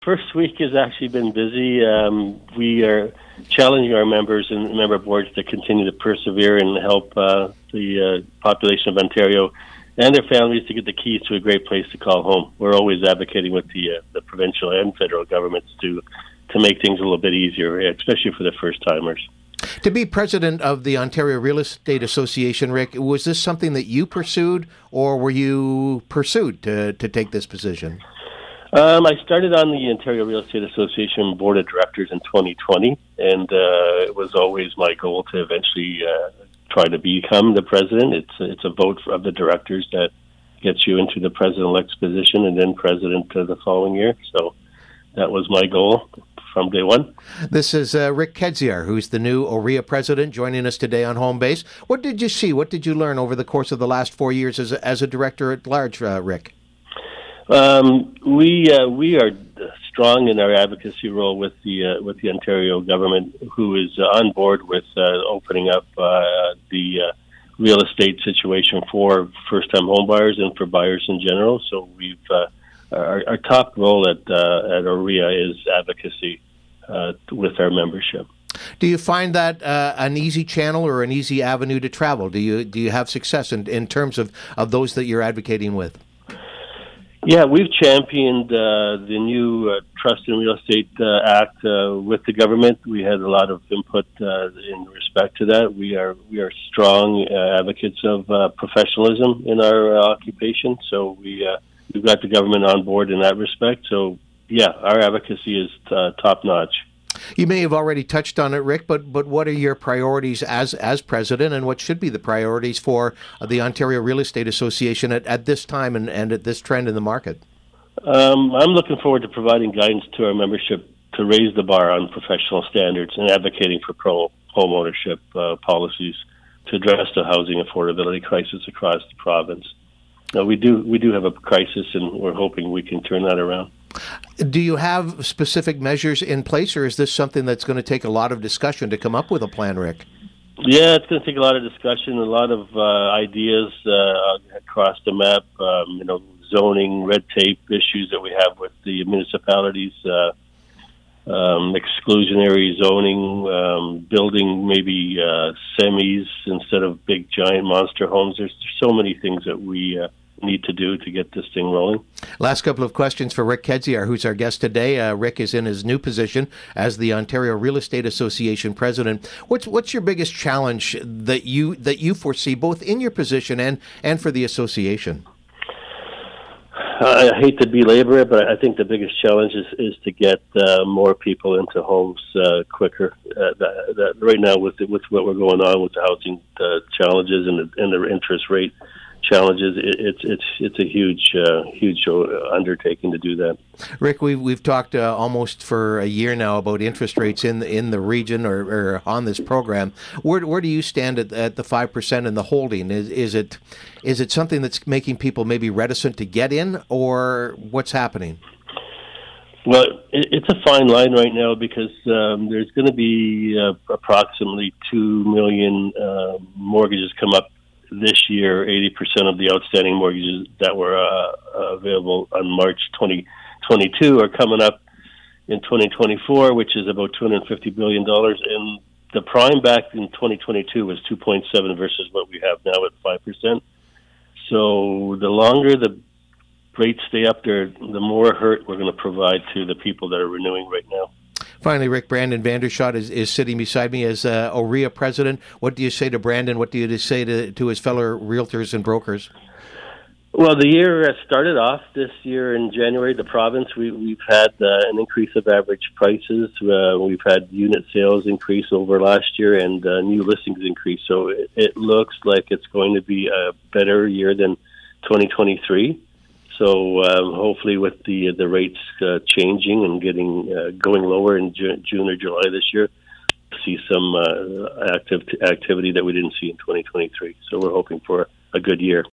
first week has actually been busy. We are challenging our members and member boards to continue to persevere and help the population of Ontario and their families to get the keys to a great place to call home. We're always advocating with the provincial and federal governments to make things a little bit easier, especially for the first-timers. To be president of the Ontario Real Estate Association, Rick, was this something that you pursued, or were you pursued to take this position? I started on the Ontario Real Estate Association Board of Directors in 2020, and it was always my goal to eventually try to become the president. It's a vote of the directors that gets you into the president-elect's position and then president the following year. So that was my goal from day one. This is Rick Kedziar, who's the new OREA president, joining us today on Home Base. What did you see? What did you learn over the course of the last 4 years as a director at large, Rick? We are strong in our advocacy role with the Ontario government, who is on board with opening up the real estate situation for first-time homebuyers and for buyers in general. So we've our top role at OREA is advocacy with our membership. Do you find that an easy channel or an easy avenue to travel? Do you have success in terms of those that you're advocating with? Yeah, we've championed the new Trust in Real Estate Act with the government. We had a lot of input in respect to that. We are strong advocates of professionalism in our occupation, so we've got the government on board in that respect. So, yeah, our advocacy is top-notch. You may have already touched on it, Rick, but what are your priorities as president, and what should be the priorities for the Ontario Real Estate Association at this time and at this trend in the market? I'm looking forward to providing guidance to our membership to raise the bar on professional standards and advocating for pro-home ownership policies to address the housing affordability crisis across the province. Now, we do have a crisis, and we're hoping we can turn that around. Do you have specific measures in place, or is this something that's going to take a lot of discussion to come up with a plan, Rick? Yeah, it's going to take a lot of discussion, a lot of ideas across the map, zoning, red tape issues that we have with the municipalities, exclusionary zoning, building maybe semis instead of big, giant monster homes. There's so many things that we need to do to get this thing rolling. Last couple of questions for Rick Kedziar, who's our guest today. Rick is in his new position as the Ontario Real Estate Association president. What's your biggest challenge that you foresee, both in your position and for the association? I hate to belabor it, but I think the biggest challenge is to get more people into homes quicker. That right now, with what we're going on with the housing challenges and the interest rate challenges, it's a huge undertaking to do that. Rick, we've talked almost for a year now about interest rates in the region or on this program. Where do you stand at the 5% and the holding? Is it something that's making people maybe reticent to get in, or what's happening? Well, it's a fine line right now because there's going to be approximately 2 million mortgages come up this year. 80% of the outstanding mortgages that were available on March 2022 are coming up in 2024, which is about $250 billion. And the prime back in 2022 was 2.7 versus what we have now at 5%. So the longer the rates stay up there, the more hurt we're going to provide to the people that are renewing right now. Finally, Rick, Brandon Vandershot is sitting beside me as OREA president. What do you say to Brandon? What do you say to his fellow realtors and brokers? Well, the year started off this year in January. The province, we've had an increase of average prices. We've had unit sales increase over last year and new listings increase. So it looks like it's going to be a better year than 2023. So hopefully with the rates changing and going lower in June or July this year, see some activity that we didn't see in 2023. So we're hoping for a good year.